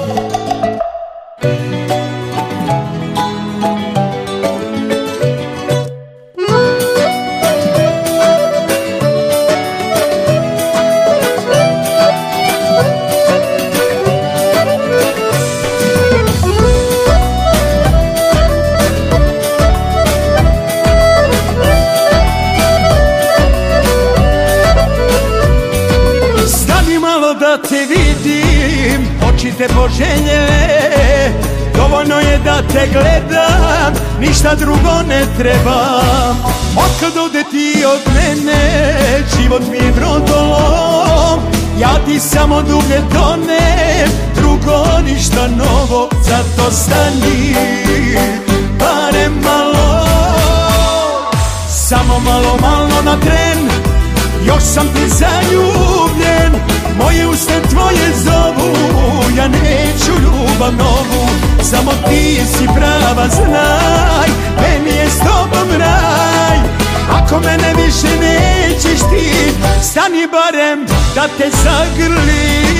Da te vidim, oči te poželjele, dovoljno je da te gledam, ništa drugo ne trebam. Otkad ode ti od mene, život mi je brodolom, ja ti samo dublje tonem, drugo ništa novo, zato stani, barem malo, samo malo, malo na tren, još sam ti zaljubljen, moje usta tvoje zovu, ja neću ljubav novu, samo ti si prava, znaj, meni je s tobom raj. Ako mene više nećeš ti, stani barem da te zagrlim.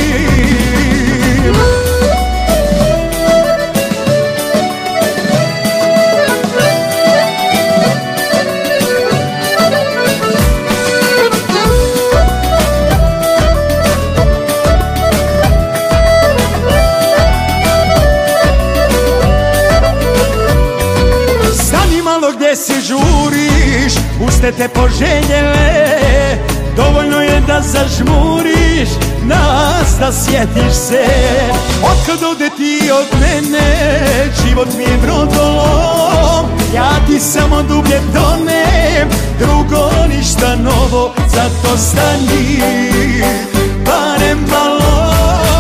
Gdje se žuriš, uste te poželjele, dovoljno je da zažmuriš, nas da sjetiš se. Otkad ode ti od mene, život mi je brodolom, ja ti samo dublje tonem, drugo ništa novo, zato stani, barem malo,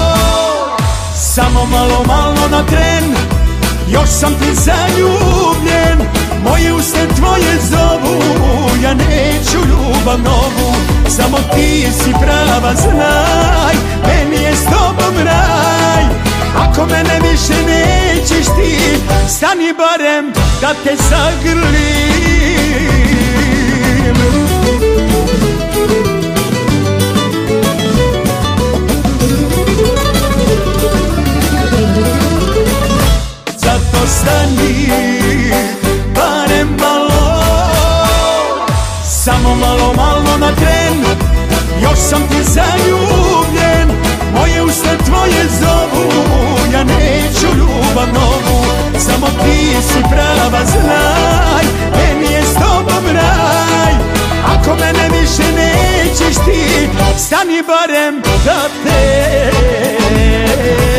samo malo, malo na tren, još sam ti zaljubljen, moje usta tvoje zovu, ja neću ljubav novu, samo ti si prava, znaj, meni je s tobom raj. Ako mene više nećeš ti, stani barem da te zagrlim. Zato stani, barem malo, samo malo, malo na tren, još sam ti zaljubljen, moje usta tvoje zovu, ja neću ljubav novu, samo ti si prava, znaj, meni je s tobom raj. Ako mene više nećeš ti, stani barem da te